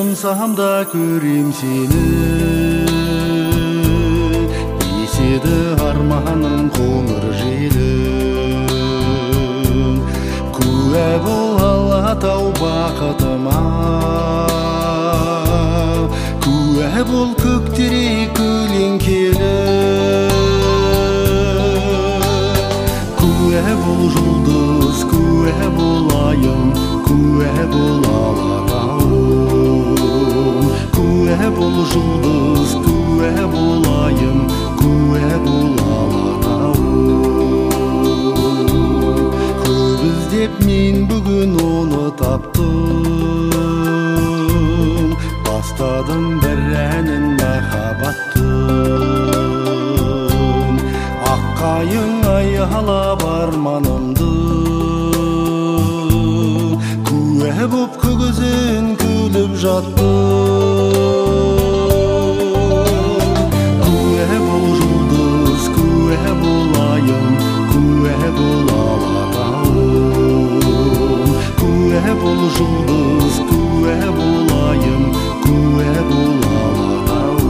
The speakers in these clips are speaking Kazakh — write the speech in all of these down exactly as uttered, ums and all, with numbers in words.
жұмсам да көрем сені, еседі арманым қоңыр желім. Куә бол Алатау бақытыма, куә бол көктерек көлеңкелі, куә бол жұлдыз, куә бол айым, куә бол Алатауым. Куә бол жұлдыз, куә бол айым, куә бол Алатауым. Көп іздеп мен бүгін оны таптым, бастадым бір әнін махаббаттың. Аққайың аялап арманымды, куә боп көгізін күліп жаттым. Куә бол жұлдыз, куә бол айым, куә бол Алатауым. Куә бол жұлдыз, куә бол айым, куә бол Алатауым.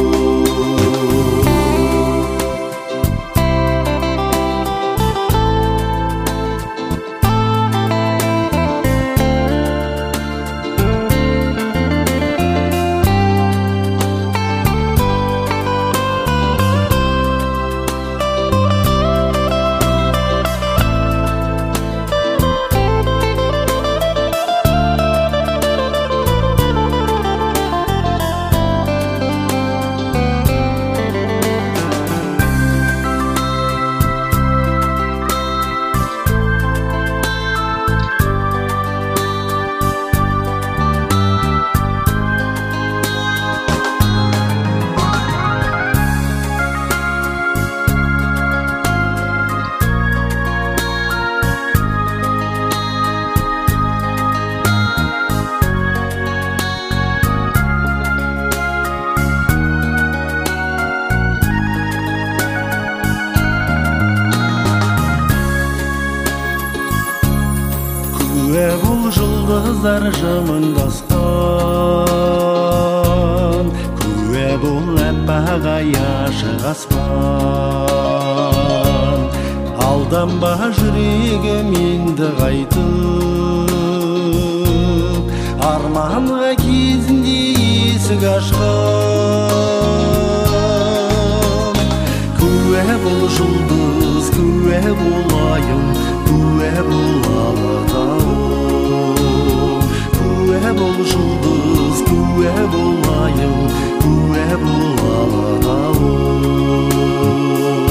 Куә бол жұлдыздар жымыңдасқан, куә бол әппақ аяшық аспан. Алданба жүрегім енді қайтып, арманға кезінде есік ашқан. Куә бол жұлдыз, куә бол айым, куә бол Алатауым. Куә бол жұлдыз, куә бол айым, куә бол Алатауым.